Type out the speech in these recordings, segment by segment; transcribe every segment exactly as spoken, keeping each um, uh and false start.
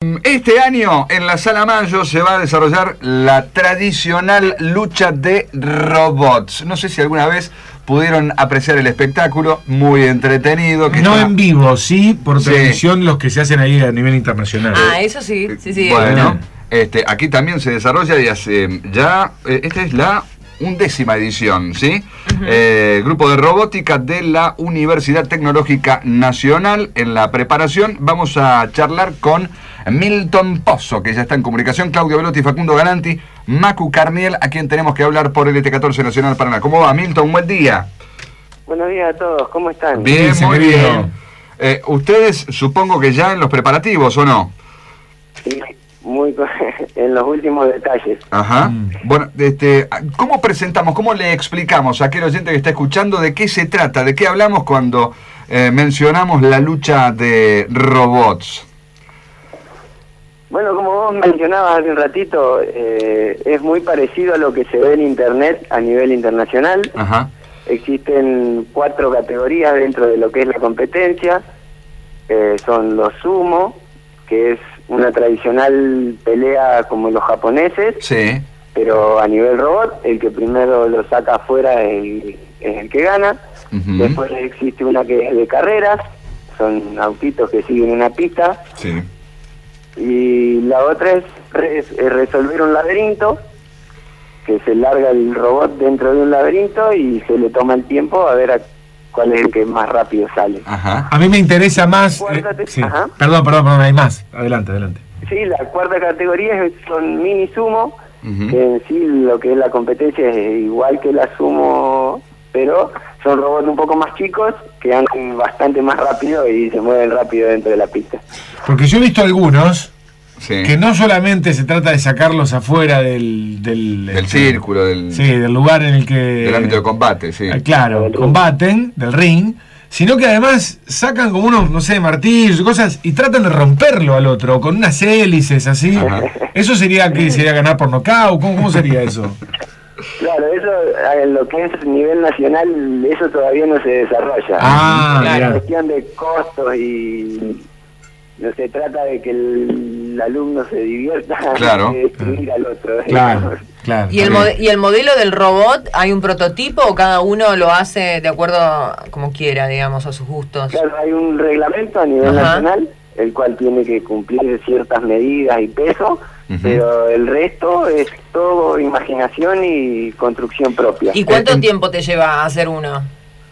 Este año en la Sala Mayo se va a desarrollar la tradicional lucha de robots. No sé si alguna vez pudieron apreciar el espectáculo, muy entretenido. Que no está... en vivo, sí, por sí. televisión, los que se hacen ahí a nivel internacional. Ah, eso sí, sí, sí. Bueno, este, aquí también se desarrolla y hace ya, eh, esta es la undécima edición, ¿sí? Uh-huh. Eh, grupo de robótica de la Universidad Tecnológica Nacional. En la preparación vamos a charlar con Milton Pozo, que ya está en comunicación, Claudio Velotti, Facundo Galanti, Macu Carniel, a quien tenemos que hablar por L T catorce Nacional Paraná. ¿Cómo va, Milton? Buen día. Buenos días a todos, ¿cómo están? Bien, muy bien. Eh, ustedes supongo que ya en los preparativos, ¿o no? Sí, muy en los últimos detalles. Ajá. Mm. Bueno, este, ¿cómo presentamos, cómo le explicamos a aquel oyente que está escuchando de qué se trata, de qué hablamos cuando eh, mencionamos la lucha de robots? Bueno, como vos mencionabas hace un ratito, eh, es muy parecido a lo que se ve en Internet a nivel internacional. Ajá. Existen cuatro categorías dentro de lo que es la competencia. Eh, son los sumo, que es una tradicional pelea como los japoneses, sí, pero a nivel robot. El que primero lo saca afuera es el, es el que gana. Uh-huh. Después existe una que es de carreras, son autitos que siguen una pista. Sí. Y la otra es, es, es resolver un laberinto, que se larga el robot dentro de un laberinto y se le toma el tiempo a ver a cuál es el que más rápido sale. Ajá. A mí me interesa más... Eh, sí. Perdón, perdón, perdón, hay más. Adelante, adelante. Sí, la cuarta categoría es, son mini sumo, uh-huh. que en sí lo que es la competencia es igual que la sumo, pero son robots un poco más chicos que andan bastante más rápido y se mueven rápido dentro de la pista. Porque yo he visto algunos... Sí. Que no solamente se trata de sacarlos afuera del... Del, del este, círculo, del... Sí, del lugar en el que... Del ámbito de combate, sí. Eh, claro, combaten, del ring, sino que además sacan como unos, no sé, martillos y cosas, y tratan de romperlo al otro, con unas hélices así. Ajá. ¿Eso sería que sería ganar por nocaut? ¿Cómo, ¿Cómo sería eso? Claro, eso, en lo que es a nivel nacional, eso todavía no se desarrolla. Ah, es una cuestión de costos y... No se trata de que el, el alumno se divierta, claro, de destruir al otro. Claro, claro. ¿Y el, ¿Y el modelo del robot, hay un prototipo o cada uno lo hace de acuerdo a, como quiera, digamos, a sus gustos? Claro, hay un reglamento a nivel Ajá. nacional, el cual tiene que cumplir ciertas medidas y peso, uh-huh. pero el resto es todo imaginación y construcción propia. ¿Y cuánto eh, tiempo te lleva a hacer uno?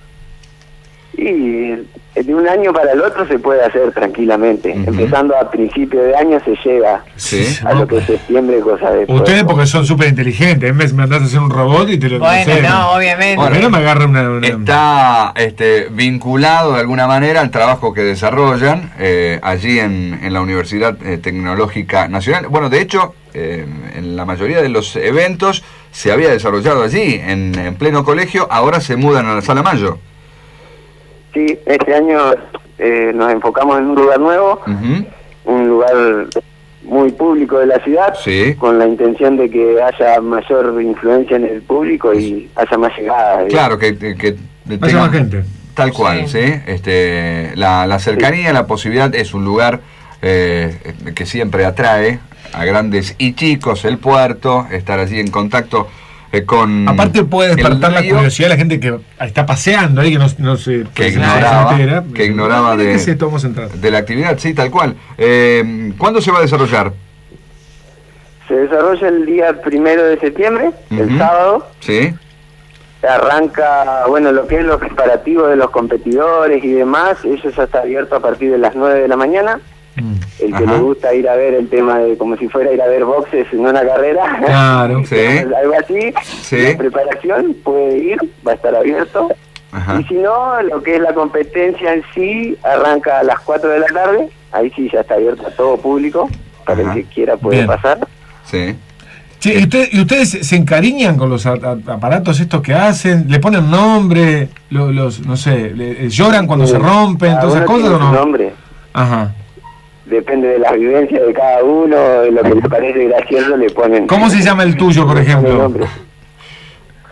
Y de un año para el otro se puede hacer tranquilamente. Uh-huh. Empezando a principio de año se llega ¿Sí? a lo que es septiembre, cosa de... Ustedes porque son súper inteligentes, en vez me mandás a hacer un robot y te lo... Bueno, no, no obviamente. Bueno, no me agarra una, una... Está este, vinculado de alguna manera al trabajo que desarrollan eh, allí en, en la Universidad eh, Tecnológica Nacional. Bueno, de hecho, eh, en la mayoría de los eventos se había desarrollado allí, en, en pleno colegio. Ahora se mudan a la Sala Mayo. Sí, este año eh, nos enfocamos en un lugar nuevo, uh-huh. un lugar muy público de la ciudad, sí. con la intención de que haya mayor influencia en el público y haya más llegada. Claro, que, que, que tenga más gente. Tal cual, sí. ¿sí? Este, la, la cercanía, sí. la posibilidad, es un lugar eh, que siempre atrae a grandes y chicos, el puerto, estar allí en contacto Eh, con aparte puede despertar la curiosidad de la gente que está paseando ahí, que no, no se que ignoraba, entera, que ignoraba de, es esto? Vamos a entrar. de la actividad, sí, tal cual. Eh, ¿Cuándo se va a desarrollar? Se desarrolla el día primero de septiembre, uh-huh. el sábado. Sí. Arranca, bueno, lo que es los preparativos de los competidores y demás, eso ya está abierto a partir de las nueve de la mañana. El que Ajá. le gusta ir a ver el tema de como si fuera ir a ver boxes en una carrera, claro, sí. algo así, sí. la preparación puede ir, va a estar abierto. Ajá. Y si no, lo que es la competencia en sí arranca a las cuatro de la tarde, ahí sí ya está abierto a todo público, para Ajá. el que quiera puede Bien. pasar. Sí. Sí, ¿y, usted, ¿Y ustedes se encariñan con los a, a, aparatos estos que hacen? ¿Le ponen nombre? Los, los no sé, le, ¿lloran cuando sí. se rompen? Todas esas cosas o no? Nombre. Ajá. Depende de la vivencia de cada uno, de lo que les parece gracioso le ponen... ¿Cómo se llama el tuyo, por ejemplo?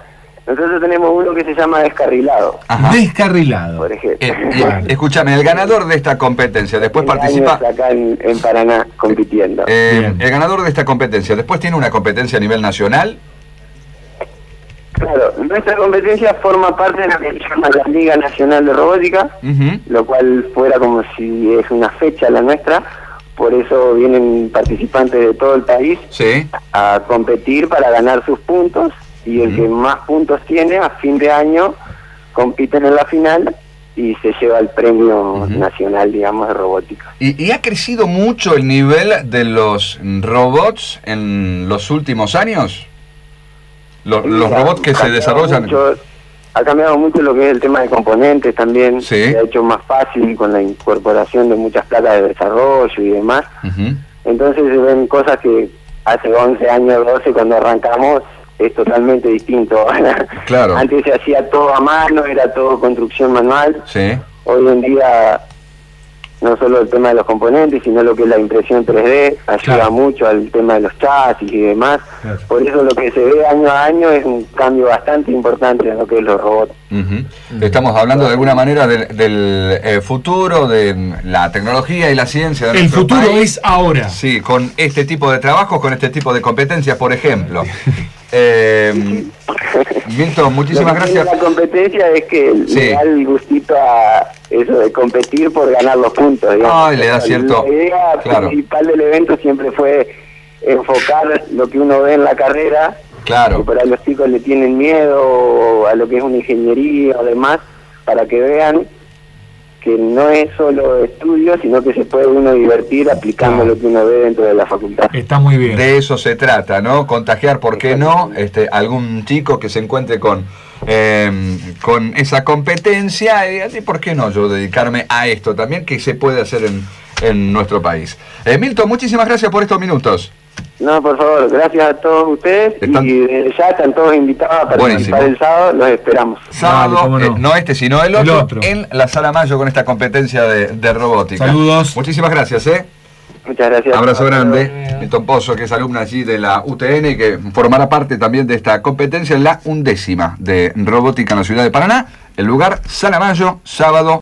Nosotros tenemos uno que se llama descarrilado, Ajá. Descarrilado. por ejemplo. Eh, y- escúchame, el ganador de esta competencia después Tiene participa. años acá en, en Paraná compitiendo. eh, Bien. el ganador de esta competencia después tiene una competencia a nivel nacional. Claro, nuestra competencia forma parte de lo que se llama la Liga Nacional de Robótica, Ujú. lo cual fuera como si es una fecha la nuestra, por eso vienen participantes de todo el país Sí. a competir para ganar sus puntos, y el Ujú. que más puntos tiene a fin de año compiten en la final y se lleva el premio Ujú. nacional, digamos, de robótica. Y, y ha crecido mucho el nivel de los robots en los últimos años. Lo- los Ha robots que se cambiado desarrollan. mucho- ha cambiado mucho lo que es el tema de componentes también. Sí. Se ha hecho más fácil con la incorporación de muchas placas de desarrollo y demás. Ujú. Entonces se ven cosas que hace once años, doce, cuando arrancamos, es totalmente distinto. Claro. Antes se hacía todo a mano, era todo construcción manual. Sí. Hoy en día, no solo el tema de los componentes, sino lo que es la impresión tres D, ayuda Claro. mucho al tema de los chasis y demás. Claro. Por eso lo que se ve año a año es un cambio bastante importante en lo que es los robots. Ujú. Estamos hablando de alguna manera del, del, eh, futuro, de la tecnología y la ciencia. De El nuestro futuro país. es ahora. Sí, con este tipo de trabajos, con este tipo de competencias, por ejemplo. Eh, Milton, muchísimas Lo que tiene gracias. la competencia es que Sí. le da el gustito a eso de competir por ganar los puntos. digamos. Ay, le da cierto- La idea claro. principal del evento siempre fue enfocar lo que uno ve en la carrera, Claro. que por ahí los chicos le tienen miedo a lo que es una ingeniería o demás, para que vean que no es solo estudio, sino que se puede uno divertir aplicando Claro. lo que uno ve dentro de la facultad. Está muy bien. De eso se trata, ¿no? Contagiar, ¿por qué no? Este, algún chico que se encuentre con, eh, con esa competencia y así, ¿por qué no yo dedicarme a esto también que se puede hacer en, en nuestro país? Eh, Milton, muchísimas gracias por estos minutos. No, por favor, gracias a todos ustedes Están- y desde ya están todos invitados a participar Buenísimo. el sábado, los esperamos. Sábado, cómo no. eh, no este, sino el El otro, otro. en la Sala Mayo con esta competencia de, de robótica. Saludos. Muchísimas gracias, ¿eh? Muchas gracias. Abrazo Hasta luego. grande. Milton Pozo, que es alumna allí de la U T N y que formará parte también de esta competencia, la undécima de robótica en la ciudad de Paraná. El lugar, Sala Mayo, sábado